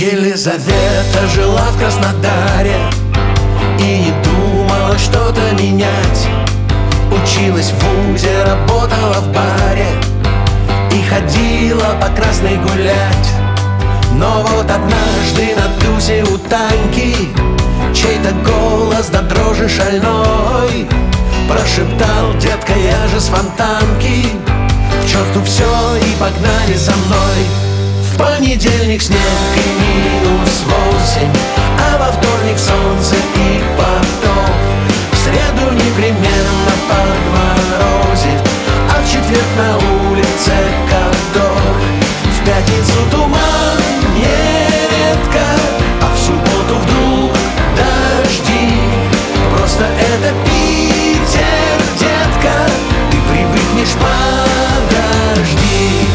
Елизавета жила в Краснодаре и не думала что-то менять. Училась в вузе, работала в баре и ходила по Красной гулять. Но вот однажды на тусе у Таньки чей-то голос до дрожи шальной прошептал: детка, я же с Фонтанки, к черту все и погнали за мной. В понедельник снег и -8, а во вторник солнце и поток. В среду непременно подморозит, а в четверг на улице каток. В пятницу туман нередко, а в субботу вдруг дожди. Просто это Питер, детка, ты привыкнешь, подожди.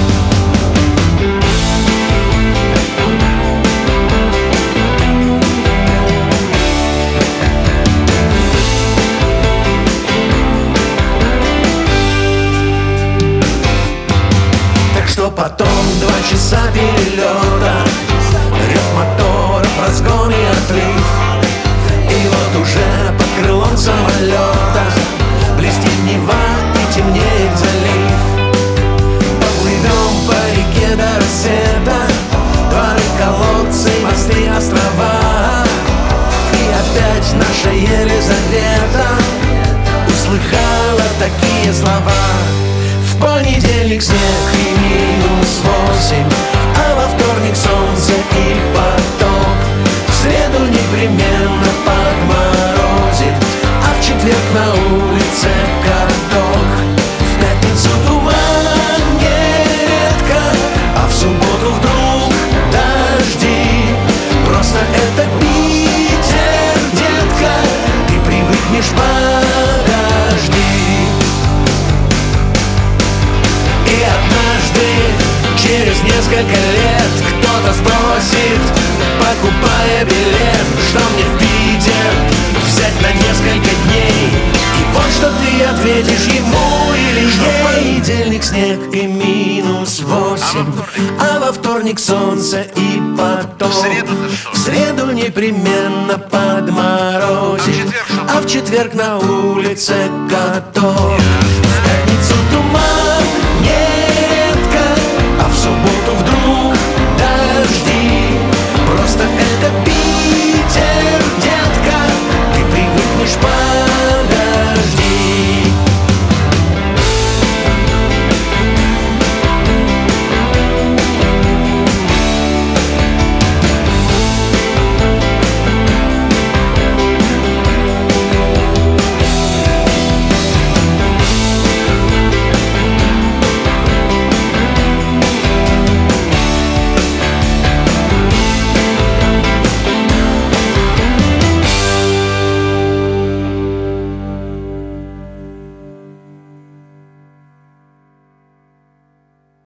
Что потом 2 часа перелета, рев моторов, разгон и отрыв. И вот уже под крылом самолета блестит Нева и темнеет залив. Поплывем по реке до рассвета, дворы, колодцы, мосты, острова. И опять наша Елизавета услыхала такие слова: в понедельник снег и -8, а во вторник солнце и поток. В среду непременно подморозит, а в четверг на улице каток. В пятницу туман нередко, а в субботу вдруг дожди. Просто это Питер, детка, ты привыкнешь, подожди. И однажды, через несколько лет, кто-то спросит, покупая билет, что мне в Питер взять на несколько дней. И вот что ты ответишь ему или ей: в понедельник снег и -8, а во вторник солнце и поток. В среду непременно подморозит, а в четверг на улице каток. В пятницу туман